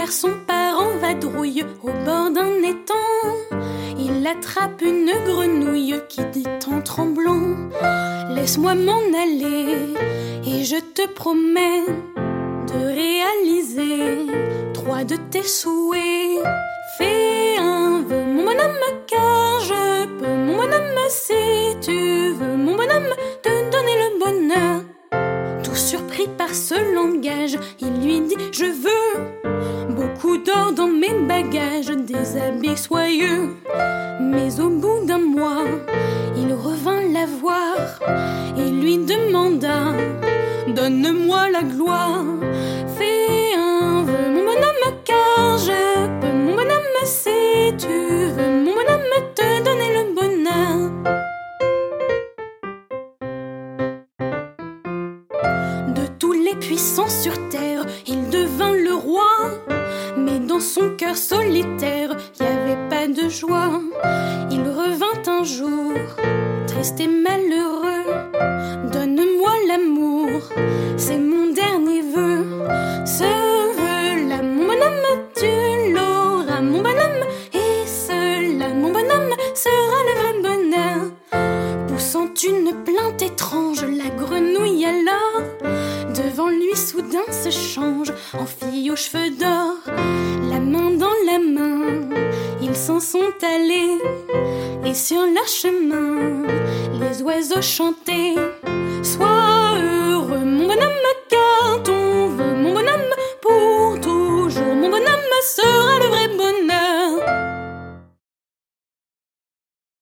car son parent vadrouille au bord d'un étang. Il attrape une grenouille qui dit en tremblant: laisse-moi m'en aller et je te promets de réaliser 3 de tes souhaits. Fais un vœu, mon bonhomme, car je peux, mon bonhomme, si tu veux, mon bonhomme, te donner le bonheur. Tout surpris par ce langage, il lui dit: je veux beaucoup d'or dans mes bagages, des habits soyeux. Mais au bout d'un mois, il revint la voir et lui demanda: donne-moi la gloire. Fais un vœu, mon bonhomme, car je peux, mon bonhomme, si tu veux, mon bonhomme, te donner le bonheur. De tous les puissants sur terre, il devint le roi. Mais dans son cœur solitaire, y avait pas de joie. Il revint un jour, triste et malheureux: donne-moi l'amour, c'est mon dernier vœu. Ce vœu-là, mon bonhomme, tu l'auras, mon bonhomme, et cela, mon bonhomme, sera le vrai bonheur. Poussant une plainte étrange, la grenouille alors devant lui soudain se change en fille aux cheveux d'or. La main dans la main, ils s'en sont allés, et sur leur chemin, les oiseaux chantaient: